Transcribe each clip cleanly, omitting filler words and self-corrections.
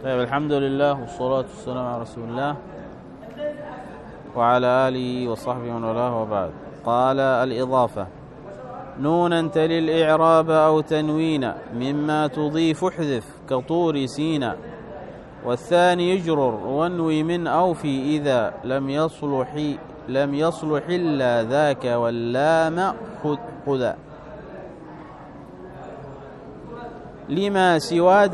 طيب، الحمد لله والصلاة والسلام على رسول الله وعلى آله وصحبه ومن والاه، وبعد. قال: الإضافة: نونا تلي الإعراب أو تنوين مما تضيف احذف كطور سينا، والثاني يجرر وانوي من أو في إذا لم يصلح إلا ذاك واللام خذا لما سوى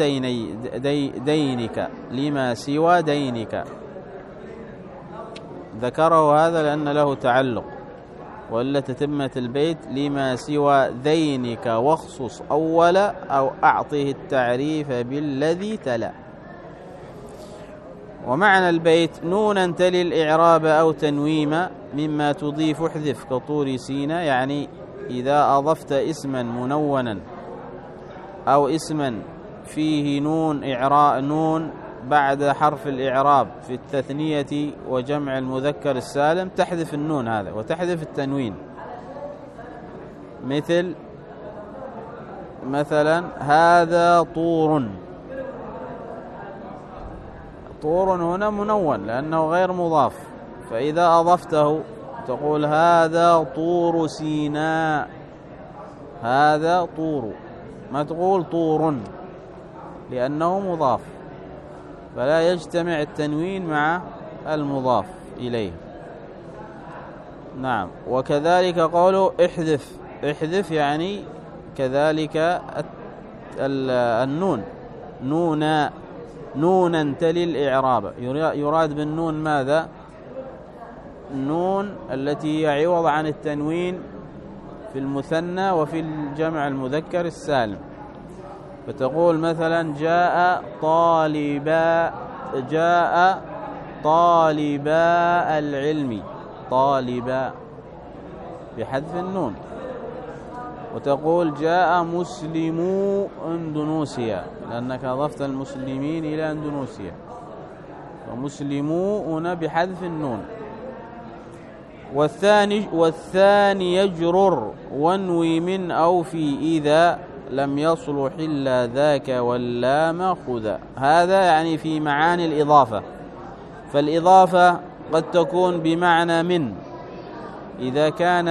دينك. ذكره هذا لأن له تعلق، وإلا تتمة البيت لما سوى دينك واخصص أول أو أعطه التعريف بالذي تلا. ومعنى البيت: نونا تلي الإعراب أو تنويم مما تضيف احذف كطور سينا، يعني إذا أضفت اسما منونا أو اسما فيه نون بعد حرف الإعراب في التثنية وجمع المذكر السالم تحذف النون هذا وتحذف التنوين. مثلا هذا طور هنا منون لأنه غير مضاف، فإذا أضفته تقول هذا طور سيناء، هذا طور، ما تقول طور لأنه مضاف، فلا يجتمع التنوين مع المضاف إليه. نعم. وكذلك قوله احذف يعني كذلك النون، نونا تلي الإعراب، يراد بالنون ماذا؟ النون التي هي عوض عن التنوين في المثنى وفي الجمع المذكر السالم. فتقول مثلا جاء طالبا العلم، طالبا بحذف النون. وتقول جاء مسلمو اندونوسيا لأنك أضفت المسلمين إلى اندونوسيا، ومسلمو هنا بحذف النون. والثاني يجرر وانوي من أو في إذا لم يصلح إلا ذاك واللام خذا. هذا يعني في معاني الإضافة. فالإضافة قد تكون بمعنى من إذا كان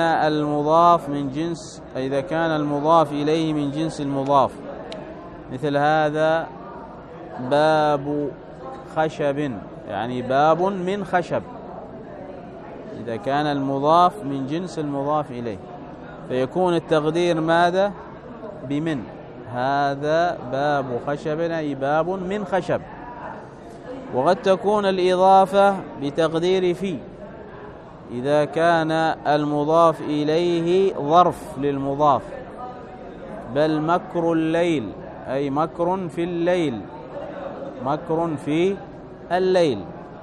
المضاف إليه من جنس المضاف، مثل هذا باب خشب، يعني باب من خشب، إذا كان المضاف من جنس المضاف إليه فيكون التقدير ماذا؟ بمن. هذا باب خشب أي باب من خشب. وقد تكون الإضافة بتقدير في إذا كان المضاف إليه ظرف للمضاف، بل مكر الليل أي مكر في الليل، مكر في الليل.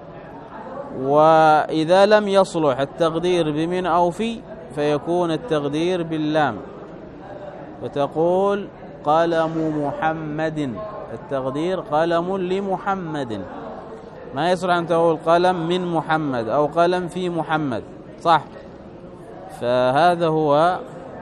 وإذا لم يصلح التقدير بمن أو في فيكون التقدير باللام، فتقول قلم محمد، التقدير قلم لمحمد، ما يصلح أن تقول قلم من محمد أو قلم في محمد، صح؟ فهذا هو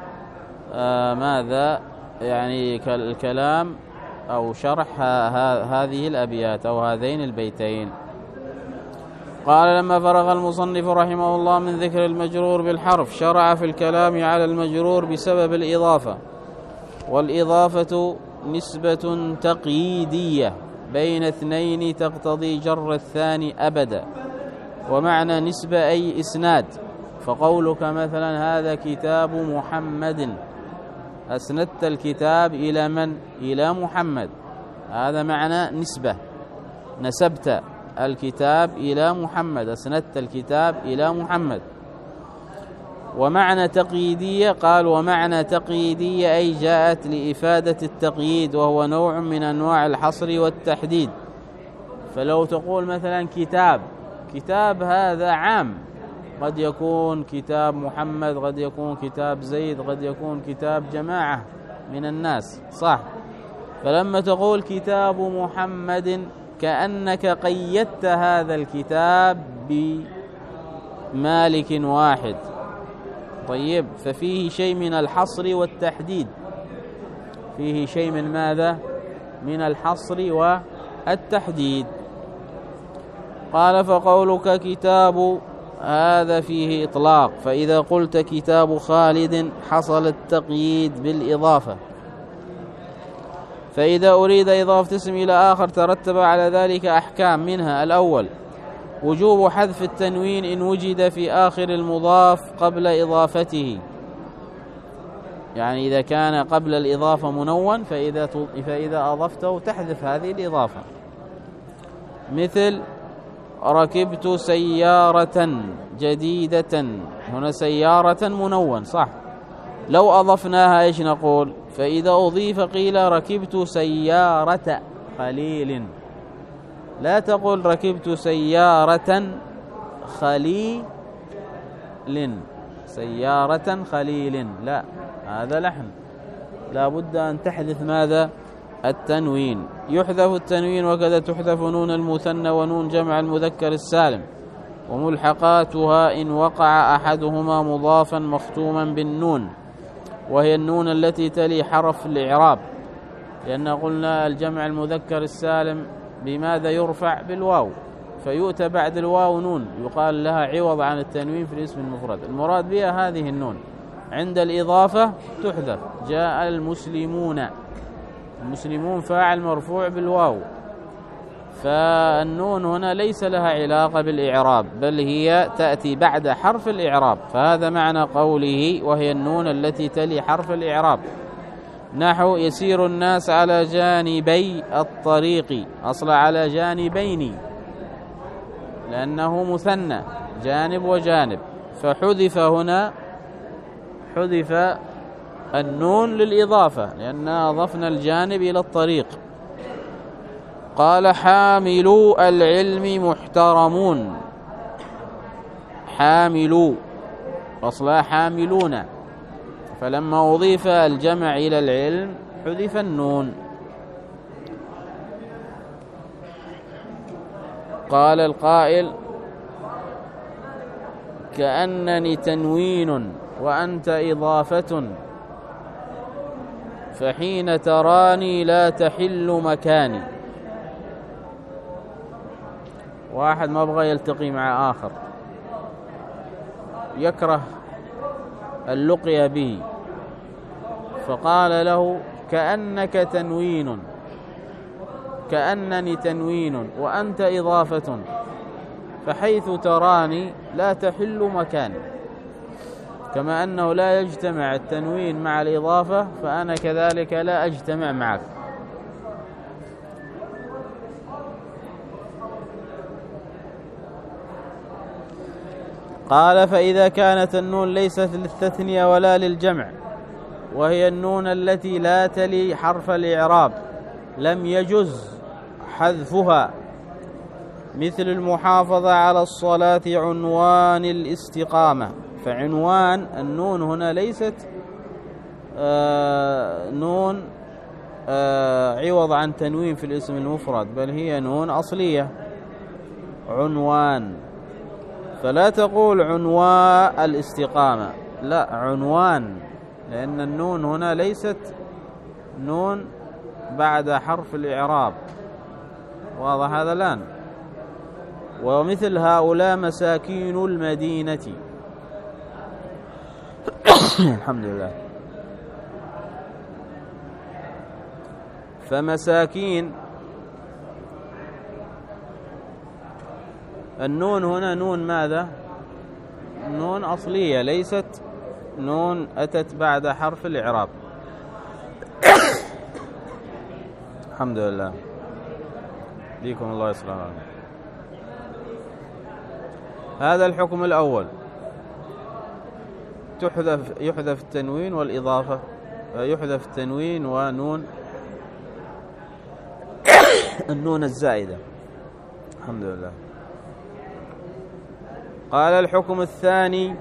ماذا يعني الكلام أو شرح هذه الأبيات أو هذين البيتين. قال: لما فرغ المصنف رحمه الله من ذكر المجرور بالحرف شرع في الكلام على المجرور بسبب الإضافة. والإضافة نسبة تقييدية بين اثنين تقتضي جر الثاني أبدا، ومعنى نسبة أي إسناد. فقولك مثلا هذا كتاب محمد، أسندت الكتاب إلى من؟ إلى محمد، هذا معنى نسبة، نسبت الكتاب إلى محمد، أسندت الكتاب إلى محمد. ومعنى تقييدية، قال ومعنى تقييدية أي جاءت لإفادة التقييد، وهو نوع من أنواع الحصر والتحديد. فلو تقول مثلا كتاب هذا عام، قد يكون كتاب محمد، قد يكون كتاب زيد، قد يكون كتاب جماعة من الناس، صح؟ فلما تقول كتاب محمد كأنك قيدت هذا الكتاب بمالك واحد. طيب، ففيه شيء من الحصر والتحديد، فيه شيء من ماذا؟ من الحصر التحديد. قال فقولك كتاب هذا فيه إطلاق، فإذا قلت كتاب خالد حصل التقييد بالإضافة، فإذا أريد إضافة اسم إلى آخر ترتب على ذلك أحكام، منها الأول وجوب حذف التنوين إن وجد في آخر المضاف قبل إضافته، يعني إذا كان قبل الإضافة منون فإذا أضفته تحذف هذه الإضافة. مثل ركبت سيارة جديدة، هنا سيارة منون صح، لو أضفناها إيش نقول؟ فإذا أضيف قيل ركبت سيارة خليل، لا تقول ركبت سيارة خليل، سيارة خليل، لا، هذا لحن، لا بد أن تحذف ماذا؟ التنوين. يحذف التنوين وكذا تحذف نون المثنى ونون جمع المذكر السالم وملحقاتها إن وقع أحدهما مضافا مختوما بالنون، وهي النون التي تلي حرف الإعراب، لأن قلنا الجمع المذكر السالم بماذا يرفع؟ بالواو، فيؤتى بعد الواو نون يقال لها عوض عن التنوين في الاسم المفرد، المراد بها هذه النون. عند الإضافة تحذف. جاء المسلمون، المسلمون فاعل مرفوع بالواو، فالنون هنا ليس لها علاقة بالإعراب، بل هي تأتي بعد حرف الإعراب، فهذا معنى قوله وهي النون التي تلي حرف الإعراب. نحو يسير الناس على جانبي الطريق، أصل على جانبين لأنه مثنى، جانب وجانب، فحذف هنا، حذف النون للإضافة لأننا أضفنا الجانب إلى الطريق. قال حاملو العلم محترمون، حاملو أصلها حاملون، فلما أضيف الجمع إلى العلم حذف النون. قال القائل كأنني تنوين وأنت إضافة، فحين تراني لا تحل مكاني. واحد ما بغى يلتقي مع آخر، يكره اللقي به، فقال له كأنك تنوين، كأنني تنوين وأنت إضافة، فحيث تراني لا تحل مكاني. كما أنه لا يجتمع التنوين مع الإضافة فأنا كذلك لا أجتمع معك. قال فإذا كانت النون ليست للتثنية ولا للجمع، وهي النون التي لا تلي حرف الإعراب، لم يجز حذفها، مثل المحافظة على الصلاة عنوان الاستقامة. فعنوان النون هنا ليست نون عوض عن تنوين في الاسم المفرد، بل هي نون أصلية، عنوان، فلا تقول عنوان الاستقامة، لا، عنوان، لأن النون هنا ليست نون بعد حرف الإعراب. واضح هذا الآن؟ ومثل هؤلاء مساكين المدينة. الحمد لله. فمساكين النون هنا نون ماذا؟ نون أصلية، ليست نون أتت بعد حرف الإعراب. الحمد لله، بيكم الله يصلح. هذا الحكم الأول، يحذف التنوين والإضافة، يحذف التنوين ونون النون الزائدة. الحمد لله. قال الحكم الثاني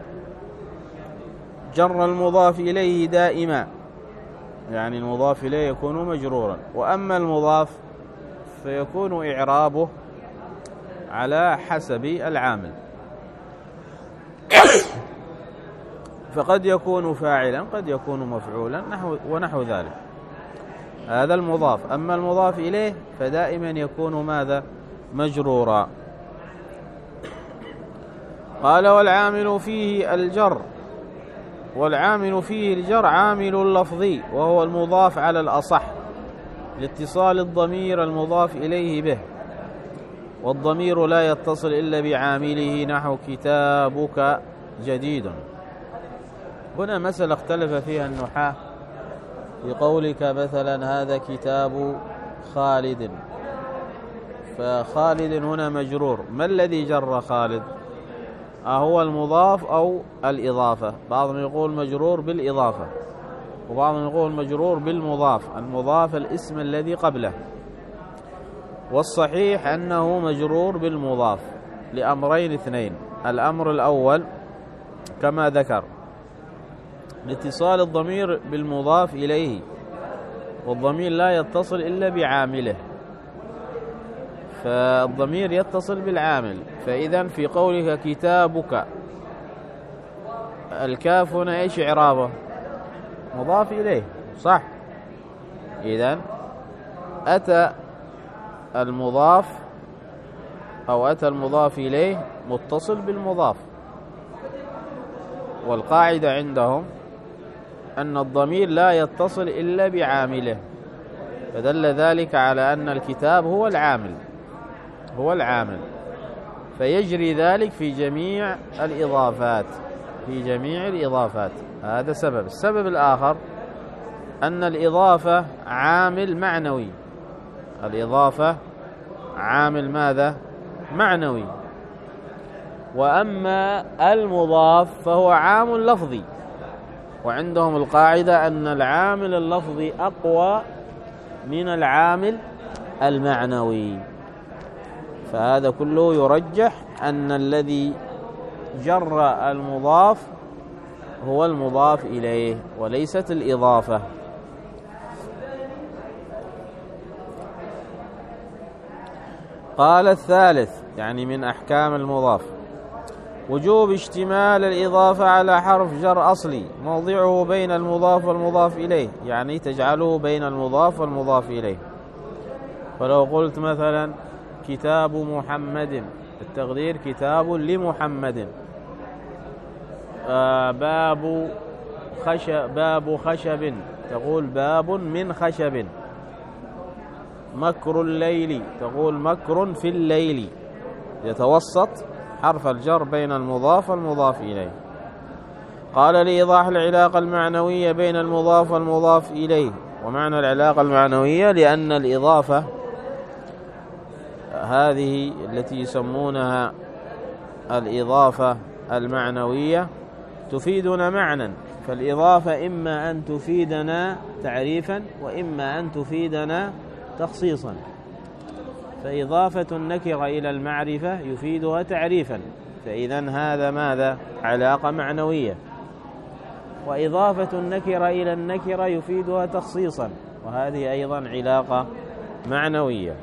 جر المضاف إليه دائما، يعني المضاف إليه يكون مجرورا، وأما المضاف فيكون إعرابه على حسب العامل، فقد يكون فاعلا قد يكون مفعولا ونحو ذلك. هذا المضاف. أما المضاف إليه فدائما يكون ماذا؟ مجرورا. قال والعامل فيه الجر، والعامل فيه الجر عامل لفظي وهو المضاف على الأصح لاتصال الضمير المضاف إليه به، والضمير لا يتصل إلا بعامله، نحو كتابك جديد. هنا مسألة اختلف فيها النحاة في قولك مثلا هذا كتاب خالد، فخالد هنا مجرور، ما الذي جر خالد؟ أهو المضاف أو الإضافة؟ بعضهم يقول مجرور بالإضافة، وبعضهم يقول مجرور بالمضاف، المضاف الاسم الذي قبله، والصحيح أنه مجرور بالمضاف لأمرين اثنين. الأمر الأول كما ذكر لاتصال الضمير بالمضاف إليه، والضمير لا يتصل إلا بعامله، فالضمير يتصل بالعامل. فإذا في قولك كتابك، الكاف هنا ايش إعرابه؟ مضاف إليه، صح؟ إذن أتى المضاف أو أتى المضاف إليه متصل بالمضاف، والقاعدة عندهم أن الضمير لا يتصل إلا بعامله، فدل ذلك على أن الكتاب هو العامل، هو العامل، فيجري ذلك في جميع الإضافات، في جميع الإضافات. هذا سبب. السبب الآخر أن الإضافة عامل معنوي، الإضافة عامل ماذا؟ معنوي. وأما المضاف فهو عامل لفظي، وعندهم القاعدة أن العامل اللفظي أقوى من العامل المعنوي، فهذا كله يرجح أن الذي جر المضاف هو المضاف إليه وليست الإضافة. قال الثالث، يعني من أحكام المضاف، وجوب اشتمال الإضافة على حرف جر أصلي موضعه بين المضاف والمضاف إليه، يعني تجعله بين المضاف والمضاف إليه. فلو قلت مثلا كتاب محمد، التقدير كتاب لمحمد. باب خشب، تقول باب من خشب. مكر الليل، تقول مكر في الليل. يتوسط حرف الجر بين المضاف والمضاف إليه. قال لإيضاح العلاقة المعنوية بين المضاف والمضاف إليه. ومعنى العلاقة المعنوية لأن الإضافة هذه التي يسمونها الإضافة المعنوية تفيدنا معنى، فالإضافة إما أن تفيدنا تعريفا وإما أن تفيدنا تخصيصا. فإضافة النكرة إلى المعرفة يفيدها تعريفا، فإذا هذا ماذا؟ علاقة معنوية. وإضافة النكرة إلى النكرة يفيدها تخصيصا، وهذه أيضا علاقة معنوية.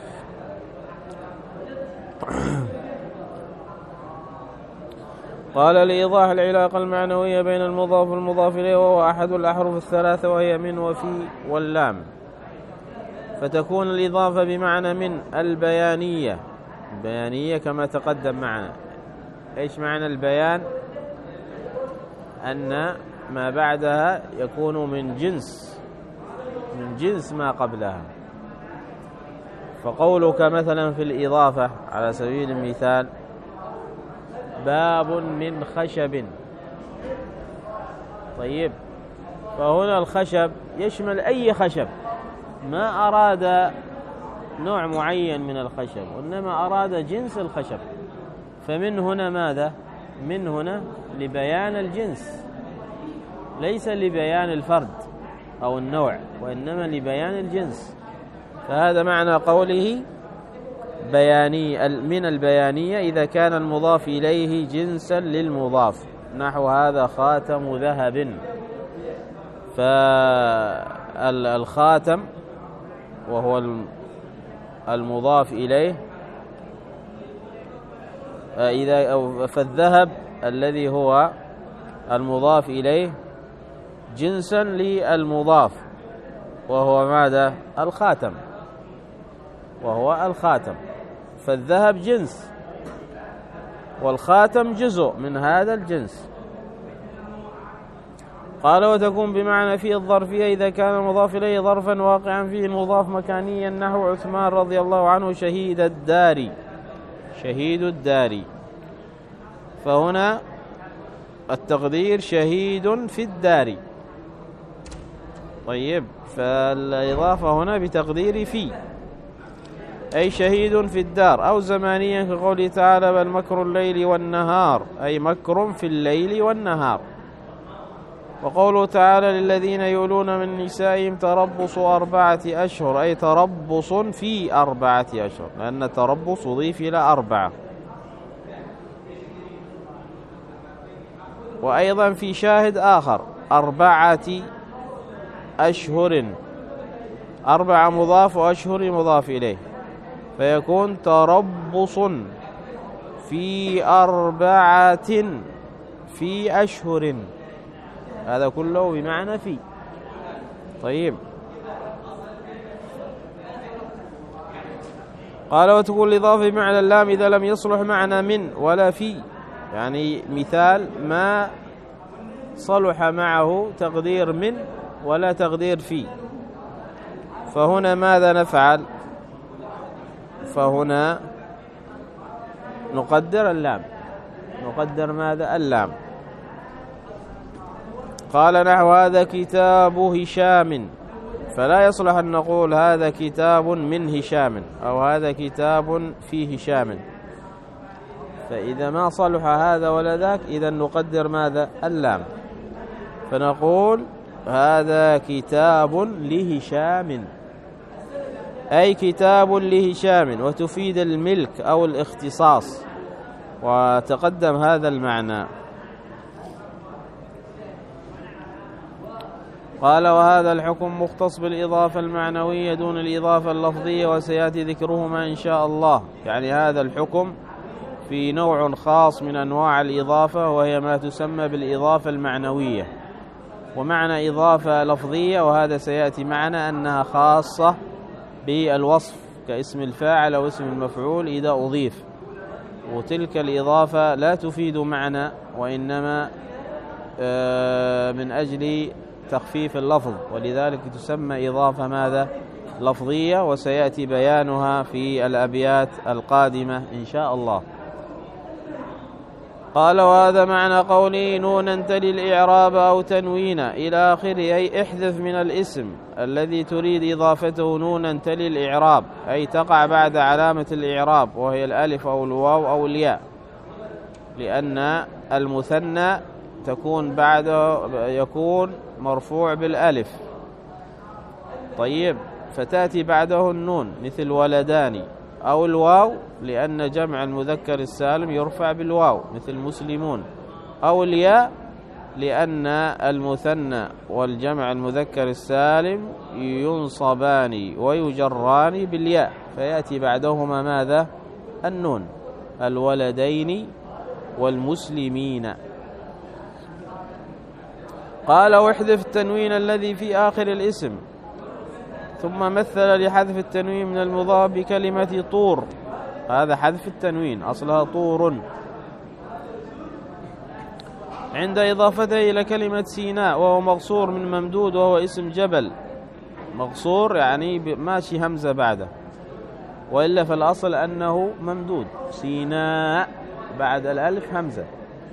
قال لإيضاح العلاقة المعنوية بين المضاف والمضاف إليه، وهو أحد الأحرف الثلاثة وهي من وفي واللام، فتكون الإضافة بمعنى من البيانية. البيانية كما تقدم معنا. إيش معنى البيان؟ أن ما بعدها يكون من جنس ما قبلها. فقولك مثلا في الإضافة على سبيل المثال باب من خشب، طيب، فهنا الخشب يشمل أي خشب، ما أراد نوع معين من الخشب، وإنما أراد جنس الخشب. فمن هنا ماذا؟ من هنا لبيان الجنس، ليس لبيان الفرد أو النوع، وإنما لبيان الجنس. فهذا معنى قوله بياني، من البيانية إذا كان المضاف إليه جنسا للمضاف، نحو هذا خاتم ذهب. فالخاتم وهو المضاف إليه، فالذهب الذي هو المضاف إليه جنسا للمضاف، وهو ماذا؟ الخاتم، وهو الخاتم. فالذهب جنس والخاتم جزء من هذا الجنس. قال وتكون بمعنى في الظرفية إذا كان المضاف إليه ظرفا واقعا فيه المضاف مكانيا، نحو عثمان رضي الله عنه شهيد الدار، شهيد الدار. فهنا التقدير شهيد في الدار. طيب، فالإضافة هنا بتقدير في، أي شهيد في الدار، أو زمانيا كقوله تعالى بل مكر الليل والنهار، أي مكر في الليل والنهار. وقوله تعالى للذين يؤلون من نسائهم تربص 4 أشهر، أي تربص في 4 أشهر، لأن التربص أضيف إلى 4. وأيضا في شاهد آخر 4 أشهر، 4 مضاف وأشهر مضاف إليه، فيكون تربص في 4 في أشهر، هذا كله بمعنى في. طيب، قال وتقول الإضافة بمعنى اللام إذا لم يصلح معنى من ولا في، يعني مثال ما صلح معه تقدير من ولا تقدير في. فهنا ماذا نفعل؟ فهنا نقدر اللام، نقدر ماذا؟ اللام. قال نحو هذا كتاب هشام، فلا يصلح أن نقول هذا كتاب من هشام أو هذا كتاب في هشام، فإذا ما صلح هذا ولا ذاك إذا نقدر ماذا؟ اللام، فنقول هذا كتاب لهشام، أي كتاب لهشام، وتفيد الملك أو الاختصاص، وتقدم هذا المعنى. قال وهذا الحكم مختص بالإضافة المعنوية دون الإضافة اللفظية، وسيأتي ذكرهما إن شاء الله. يعني هذا الحكم في نوع خاص من أنواع الإضافة، وهي ما تسمى بالإضافة المعنوية، ومعنى إضافة لفظية وهذا سيأتي معنا أنها خاصة بالوصف كاسم الفاعل أو اسم المفعول إذا أضيف، وتلك الإضافة لا تفيد معنى وإنما من أجل تخفيف اللفظ، ولذلك تسمى إضافة ماذا؟ لفظية، وسيأتي بيانها في الأبيات القادمة إن شاء الله. قال وهذا معنى قوله نونا تلي الإعراب أو تنوينا إلى آخره، أي احذف من الاسم الذي تريد إضافته نونا تلي الإعراب، أي تقع بعد علامة الإعراب وهي الألف أو الواو أو الياء، لأن المثنى تكون بعده يكون مرفوع بالألف. طيب، فتأتي بعده النون مثل ولدان، أو الواو لأن جمع المذكر السالم يرفع بالواو مثل مسلمون، أو الياء لأن المثنى والجمع المذكر السالم ينصبان ويجران بالياء، فيأتي بعدهما ماذا؟ النون، الولدين والمسلمين. قال واحذف التنوين الذي في آخر الاسم، ثم مثل لحذف التنوين من المضاف بكلمة طور، هذا حذف التنوين أصلها طور، عند إضافته إلى كلمة سيناء، وهو مقصور من ممدود وهو اسم جبل، مقصور يعني ماشي همزة بعده، وإلا فالأصل أنه ممدود، سيناء بعد الألف همزة.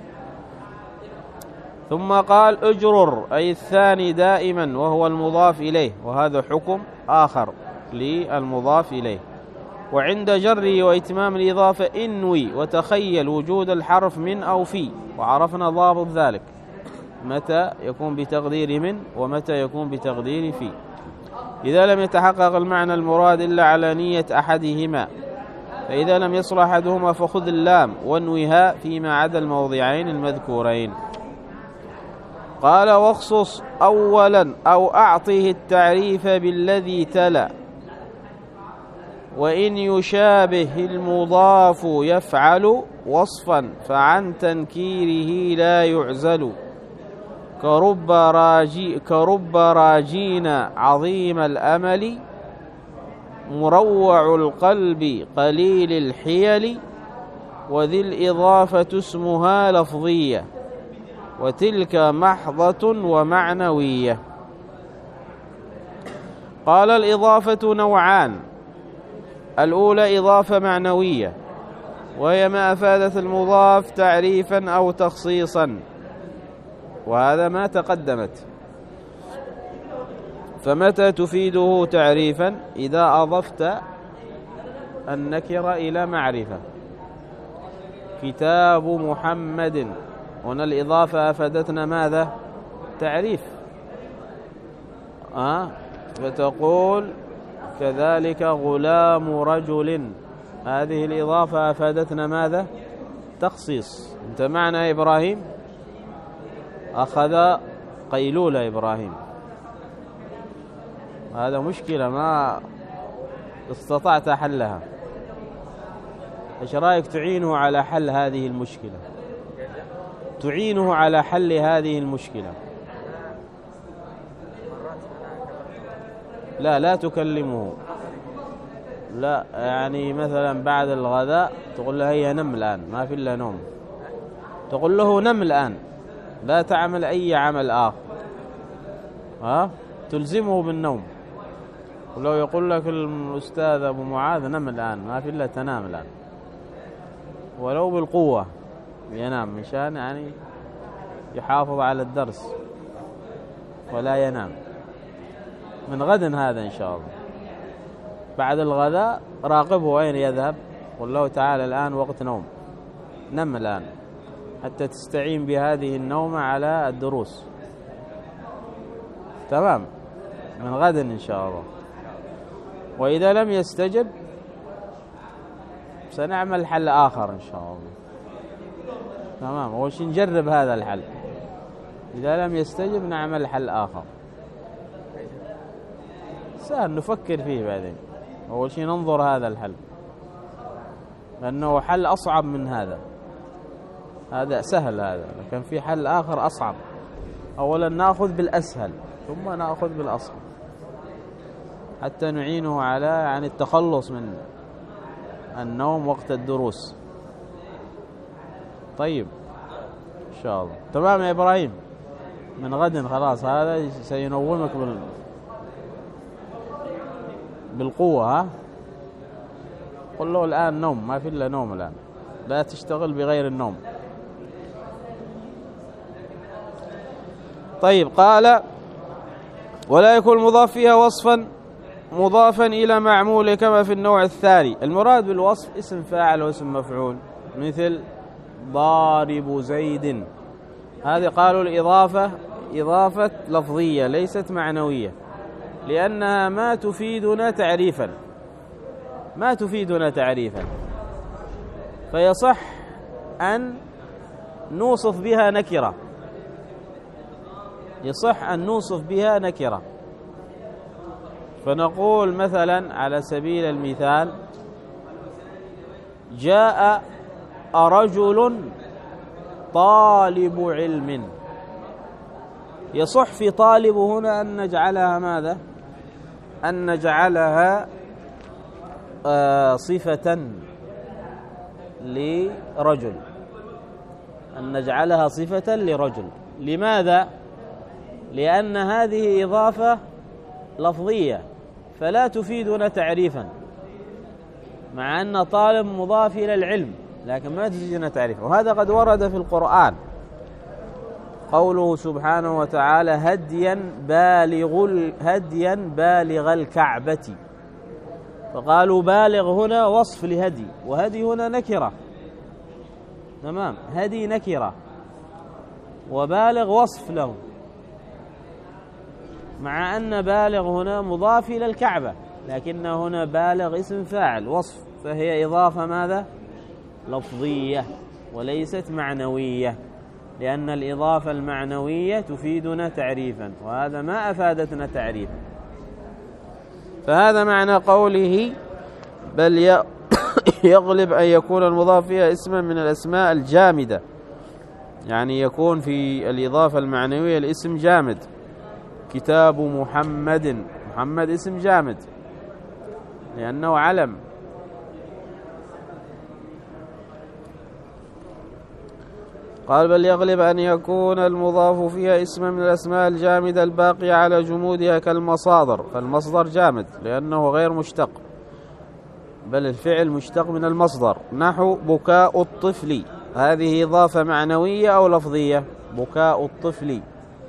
ثم قال اجرر، أي الثاني دائما وهو المضاف إليه، وهذا حكم آخر للمضاف إليه. وعند جره وإتمام الإضافة انوي وتخيل وجود الحرف من أو في، وعرفنا ضابط ذلك، متى يكون بتقدير من ومتى يكون بتقدير في، إذا لم يتحقق المعنى المراد إلا على نية أحدهما، فإذا لم يصل أحدهما فخذ اللام وانوها فيما عدا الموضعين المذكورين. قال واخصص أولا أو أعطه التعريف بالذي تلا، وإن يشابه المضاف يفعل وصفا فعن تنكيره لا يعزل. كرب راجين عظيم الأمل، مروع القلب قليل الحيل، وذي الإضافة اسمها لفظية، وتلك محضة ومعنوية. قال الإضافة نوعان: الأولى إضافة معنوية، وهي ما أفادت المضاف تعريفا أو تخصيصا، وهذا ما تقدمت. فمتى تفيده تعريفا؟ إذا أضفت النكرة إلى معرفة. كتاب محمد، هنا الإضافة أفادتنا ماذا؟ تعريف. فتقول كذلك غلام رجل، هذه الإضافة أفادتنا ماذا؟ تخصيص. أنت معنا يا إبراهيم؟ أخذ قيلولة إبراهيم، هذا مشكلة ما استطعت حلها. إيش رأيك تعينه على حل هذه المشكلة؟ تعينه على حل هذه المشكلة. لا تكلمه، لا، يعني مثلا بعد الغداء تقول له هيا نم الآن، ما في إلا نوم، تقول له نم الآن، لا تعمل أي عمل آخر، تلزمه بالنوم. ولو يقول لك الأستاذ أبو معاذ نم الآن، ما في إلا تنام الآن، ولو بالقوة ينام، مشان يعني يحافظ على الدرس ولا ينام. من غد هذا إن شاء الله، بعد الغداء راقبه أين يذهب، قل له تعالى الآن وقت نوم، نم الآن، حتى تستعين بهذه النوم على الدروس. تمام؟ من غد إن شاء الله. وإذا لم يستجب سنعمل حل آخر إن شاء الله. تمام؟ أول شيء نجرب هذا الحل، إذا لم يستجب نعمل حل آخر. سهل نفكر فيه بعدين. أول شيء ننظر هذا الحل، لأنه حل أصعب من هذا. هذا سهل هذا، لكن في حل آخر أصعب. أولا نأخذ بالأسهل ثم نأخذ بالأصعب، حتى نعينه على يعني التخلص من النوم وقت الدروس. طيب إن شاء الله. تمام يا إبراهيم؟ من غد خلاص هذا سينومك بالقوة. قل له الآن نوم، ما في إلا نوم الآن، لا تشتغل بغير النوم. طيب، قال ولا يكون المضاف فيها وصفا مضافا إلى معموله كما في النوع الثاني. المراد بالوصف اسم فاعل واسم مفعول، مثل ضارب زيد. هذه قالوا الإضافة إضافة لفظية ليست معنوية، لأنها ما تفيدنا تعريفا، ما تفيدنا تعريفا، فيصح أن نوصف بها نكرة، يصح أن نوصف بها نكرة. فنقول مثلا على سبيل المثال جاء رجل طالب علم. يصح في طالب هنا أن نجعلها ماذا؟ أن نجعلها صفة لرجل، أن نجعلها صفة لرجل. لماذا؟ لأن هذه إضافة لفظية فلا تفيدنا تعريفا، مع أن طالب مضاف إلى العلم، لكن ما تفيدنا تعريفا. وهذا قد ورد في القرآن، قوله سبحانه وتعالى هديا بالغ الكعبة. فقالوا بالغ هنا وصف لهدي، وهدي هنا نكرة. تمام؟ هدي نكرة وبالغ وصف له، مع أن بالغ هنا مضاف إلى الكعبة، لكن هنا بالغ اسم فاعل وصف، فهي إضافة ماذا؟ لفظية وليست معنوية، لأن الإضافة المعنوية تفيدنا تعريفا، وهذا ما أفادتنا تعريفا. فهذا معنى قوله بل يغلب أن يكون المضاف فيها اسما من الأسماء الجامدة يعني يكون في الإضافة المعنوية الاسم جامد. كتاب محمد، محمد اسم جامد لأنه علم. قال بل يغلب أن يكون المضاف فيها اسما من الأسماء الجامدة الباقية على جمودها كالمصادر، فالمصدر جامد لأنه غير مشتق، بل الفعل مشتق من المصدر. نحو بكاء الطفل، هذه إضافة معنوية أو لفظية؟ بكاء الطفل.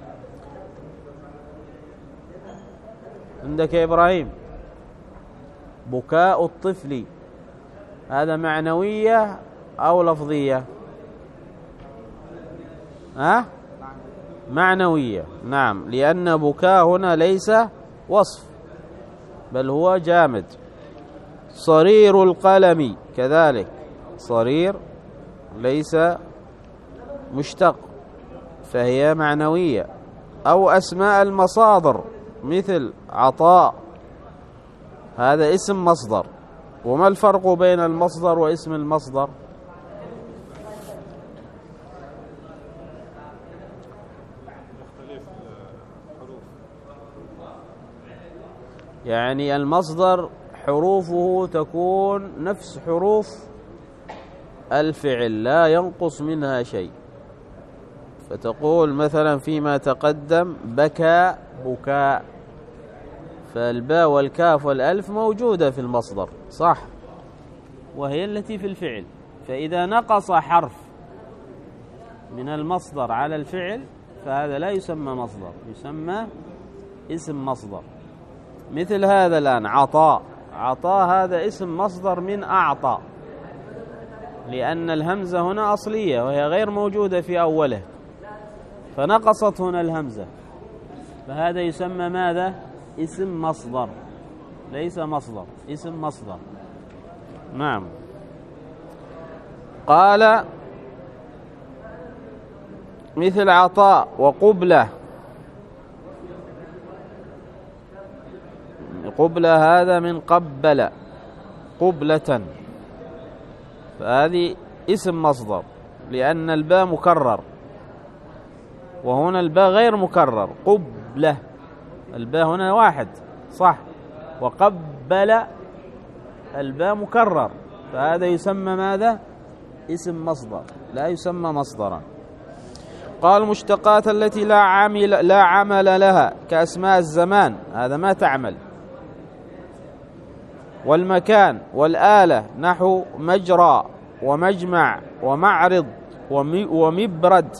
عندك يا إبراهيم بكاء الطفل، هذا معنوية أو لفظية؟ معنوية. نعم، لأن بكاء هنا ليس وصف بل هو جامد. صرير القلم كذلك، صرير ليس مشتق فهي معنوية. أو أسماء المصادر مثل عطاء، هذا اسم مصدر. وما الفرق بين المصدر واسم المصدر؟ يعني المصدر حروفه تكون نفس حروف الفعل لا ينقص منها شيء، فتقول مثلا فيما تقدم بكى بكاء، فالباء والكاف والألف موجودة في المصدر صح، وهي التي في الفعل. فإذا نقص حرف من المصدر على الفعل فهذا لا يسمى مصدر، يسمى اسم مصدر. مثل هذا الآن عطاء، عطاء هذا اسم مصدر من أعطى، لأن الهمزة هنا أصلية وهي غير موجودة في أوله، فنقصت هنا الهمزة، فهذا يسمى ماذا؟ اسم مصدر، ليس مصدر، اسم مصدر. نعم. قال مثل عطاء وقبلة، قبلة هذا من قبل، قبلة، فهذه اسم مصدر لأن الباء مكرر، وهنا الباء غير مكرر. قبلة الباء هنا واحد صح، وقبل الباء مكرر، فهذا يسمى ماذا؟ اسم مصدر، لا يسمى مصدرا. قال مشتقات التي لا عمل لها كأسماء الزمان، هذا ما تعمل، والمكان والآلة، نحو مجرى ومجمع ومعرض ومبرد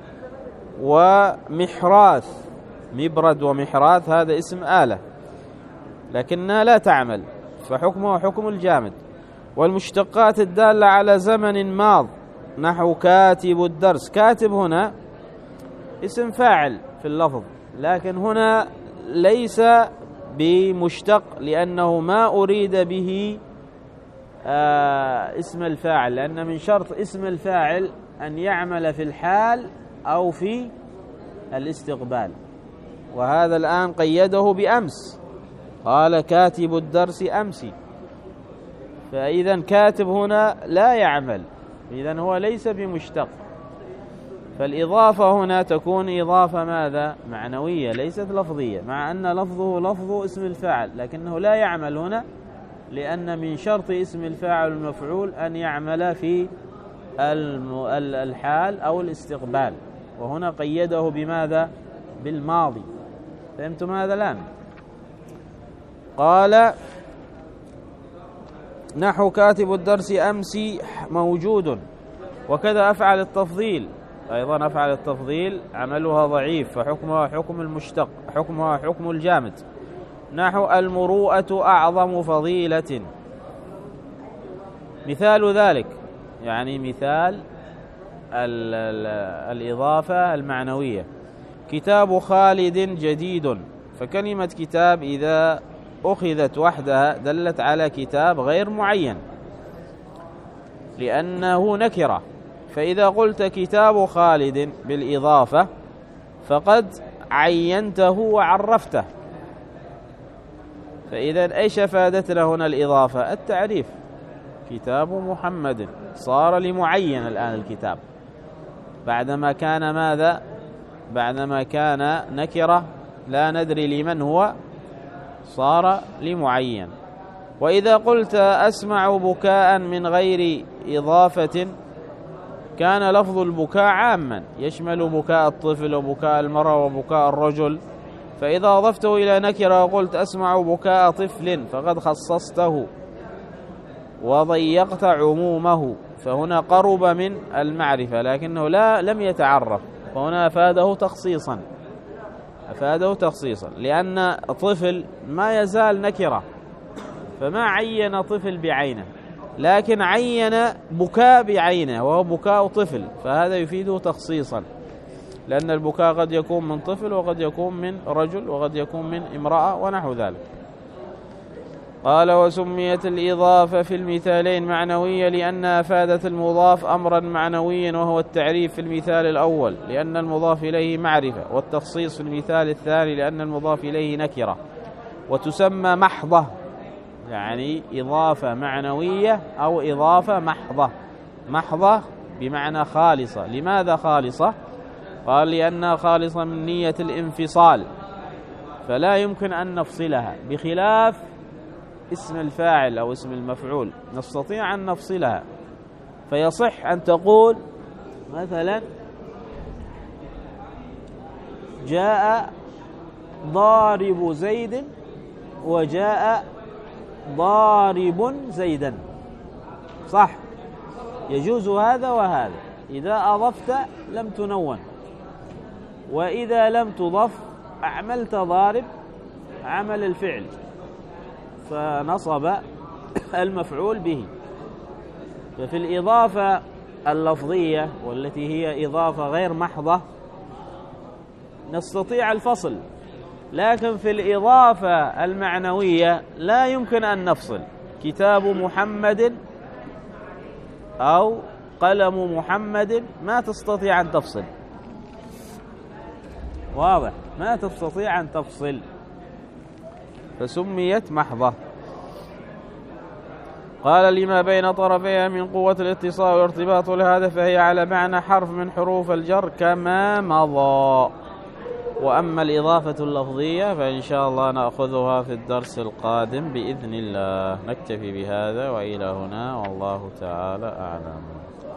ومحراث. مبرد ومحراث هذا اسم آلة لكنها لا تعمل، فحكمه حكم الجامد. والمشتقات الدالة على زمن ماض، نحو كاتب الدرس. كاتب هنا اسم فاعل في اللفظ، لكن هنا ليس بمشتق لأنه ما أريد به اسم الفاعل، لأن من شرط اسم الفاعل أن يعمل في الحال أو في الاستقبال، وهذا الآن قيده بأمس، قال كاتب الدرس أمس، فإذا كاتب هنا لا يعمل، إذن هو ليس بمشتق. فالإضافة هنا تكون إضافة ماذا؟ معنوية ليست لفظية، مع أن لفظه لفظ اسم الفاعل لكنه لا يعمل هنا، لأن من شرط اسم الفاعل المفعول أن يعمل في الحال أو الاستقبال، وهنا قيده بماذا؟ بالماضي. فهمتم هذا الآن؟ قال نحو كاتب الدرس أمس موجود. وكذا أفعل التفضيل، أيضا أفعل التفضيل عملها ضعيف، فحكمها حكم المشتق، حكمها حكم الجامد. نحو المروءة أعظم فضيلة. مثال ذلك يعني مثال الإضافة المعنوية، كتاب خالد جديد. فكلمة كتاب إذا أخذت وحدها دلت على كتاب غير معين لأنه نكرة، فإذا قلت كتاب خالد بالإضافة فقد عينته وعرفته، فإذا إيش أفادتنا هنا الإضافة؟ التعريف. كتاب محمد صار لمعين الآن الكتاب، بعدما كان ماذا؟ بعدما كان نكرة لا ندري لمن هو صار لمعين. وإذا قلت أسمع بكاء من غير إضافة كان لفظ البكاء عاما يشمل بكاء الطفل وبكاء المرأة وبكاء الرجل، فإذا أضفته إلى نكرة وقلت أسمع بكاء طفل فقد خصصته وضيقت عمومه، فهنا قرب من المعرفة لكنه لم يتعرف، فهنا أفاده تخصيصا لأن طفل ما يزال نكرة، فما عين طفل بعينه، لكن عين بكاء بعينه وهو بكاء طفل، فهذا يفيده تخصيصا، لأن البكاء قد يكون من طفل وقد يكون من رجل وقد يكون من امرأة ونحو ذلك. قال وسميت الإضافة في المثالين معنوية لأنها أفادت المضاف أمرا معنويا وهو التعريف في المثال الأول لأن المضاف إليه معرفة، والتخصيص في المثال الثاني لأن المضاف إليه نكرة. وتسمى محضة، يعني إضافة معنوية أو إضافة محضة بمعنى خالصة. لماذا خالصة؟ قال لأنها خالصة من نية الانفصال، فلا يمكن أن نفصلها، بخلاف اسم الفاعل أو اسم المفعول نستطيع أن نفصلها، فيصح أن تقول مثلا جاء ضارب زيد وجاء ضارب زيدا، صح، يجوز هذا وهذا. إذا أضفت لم تنون، وإذا لم تضف أعملت ضارب عمل الفعل فنصب المفعول به. ففي الإضافة اللفظية والتي هي إضافة غير محضة نستطيع الفصل، لكن في الإضافة المعنوية لا يمكن أن نفصل. كتاب محمد أو قلم محمد ما تستطيع أن تفصل، واضح؟ ما تستطيع أن تفصل، فسميت محضة. قال لما بين طرفيها من قوة الاتصال والارتباط، لهذا فهي على معنى حرف من حروف الجر كما مضى. وأما الإضافة اللفظية فإن شاء الله نأخذها في الدرس القادم بإذن الله. نكتفي بهذا وإلى هنا، والله تعالى أعلم.